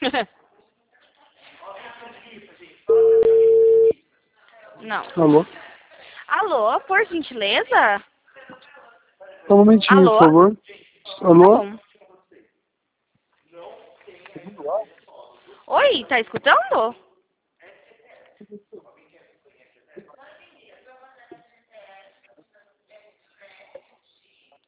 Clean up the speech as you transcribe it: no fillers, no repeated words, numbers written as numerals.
Não. Alô? Alô, por gentileza? Só um momentinho, Alô? por favor. Tá Alô? bom. Oi, tá escutando?